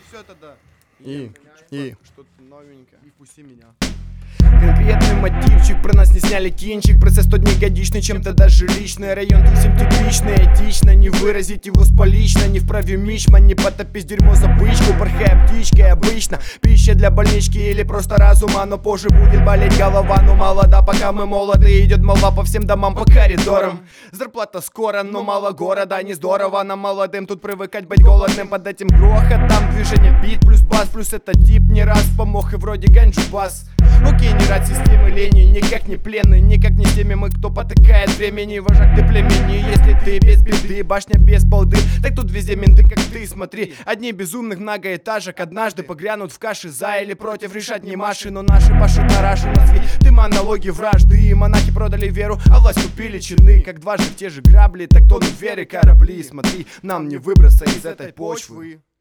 все тогда. И Что-то новенькое. И впусти меня. конкретный мотивчик, про нас не сняли кинчик. Процесс тот не годичный, чем-то даже личный. Район тут всем типичный, этично. Не выразить его сполично, не вправе мичман. Не потопись дерьмо за бычку, порхая птичкой обычно. Пища для больнички или просто разума. Но позже будет болеть голова, но мало да, пока мы молоды. Идет молва по всем домам, по коридорам. Зарплата скоро, но мало города. Не здорово нам молодым тут привыкать быть голодным. Под этим грохотом движение бит плюс бас. Плюс это тип не раз помог и вроде ганджу бас. Окей, не рад системы лени, никак не пленный, никак не с теми мы, кто потыкает времени. Вожак ты племени, если ты без беды, башня без балды, так тут везде менты, как ты, смотри. Одни безумных многоэтажек однажды погрянут в каши за или против, решать не маши, но наши пашут на раши на свет. Ты монологи вражды, и монахи продали веру, а власть купили чины, как дважды в те же грабли, так тонут веры корабли. Смотри, нам не выбраться из этой почвы.